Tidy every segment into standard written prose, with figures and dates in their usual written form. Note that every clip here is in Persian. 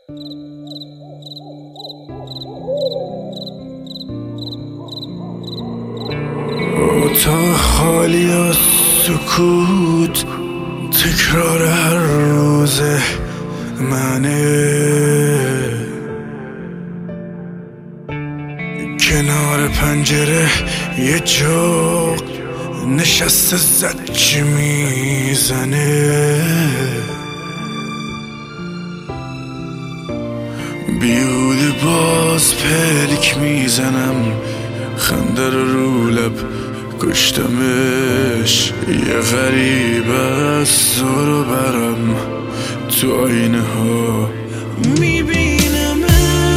اتاق خالی از سکوت، تکرار هر روز منه. کنار پنجره یه جغد نشسته زجی میزنه. بیهوده باز پلک میزنم، خنده رو لب کشتمش. یه غریب از دور برم تو آینه ها میبینمش.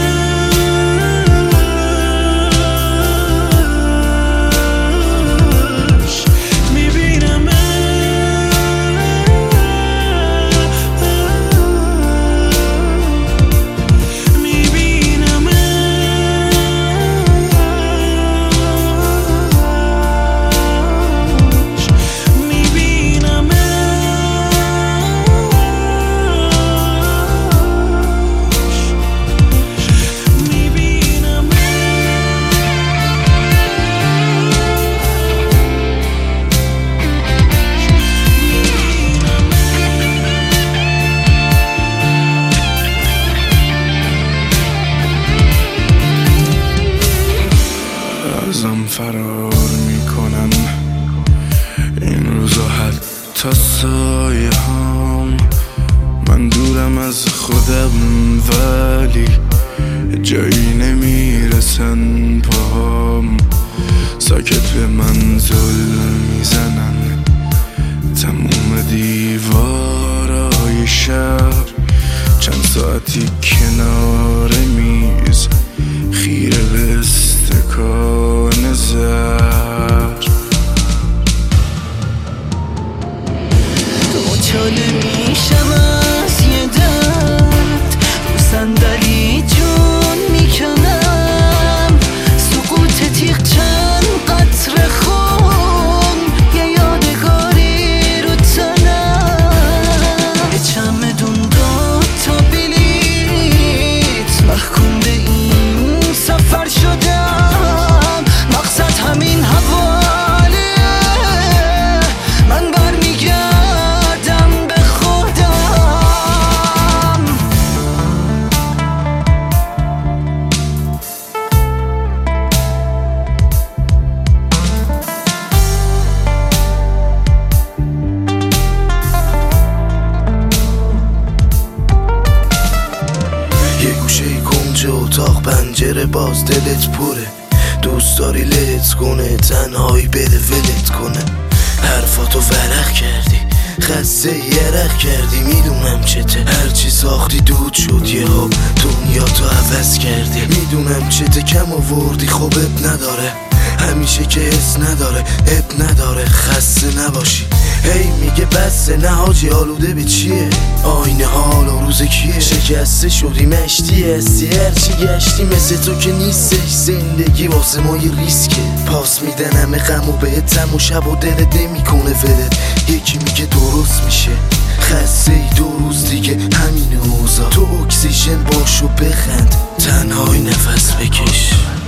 ازم فرار میکنن این روزا حتی سایه هم. من دورم از خودم ولی جایی نمیرسن پاهم. ساکت به منزل میزنن تموم دیوارای شهر. چند ساعتی کنار میز خیره به استکان زهر. دوچاله میشم از یه درد، رو صندلی جون میکنم. سقوط تیغ چند قطره خون، یه یادگاری رو تنم. یه چمدون دو تا بلیت، محکوم به این سفر شدم. مقصد همین حواله، من برمیگردم به خودم. یه گوشه کنج اتاق پنجره باز دلت پره. دوست داری لت کنه تنهایی بده ولت کنه. حرفاتو ورق کردی خسته یرق کردی. میدونم چته هرچی ساختی دود شد یه ها دنیا تو عوض کردی. میدونم چته کم آوردی خب اب نداره همیشه که حس نداره اب نداره خسته نباشی. هی میگه بسه نه حاجی آلوده به چیه؟ آینه حال و روز کیه؟ شکسته شدی مشتی هستی هرچی گشتی مثل تو که نیستش. زندگی واسه ما یه ریسکه، پاس میدن همه غم و بهتم و شب و دلت نمیکنه ولت. یکی میگه درست میشه خسته ای 2 روز دیگه همین اوضاع. تو اکسیژن باش و بخند تنهای نفس بکش.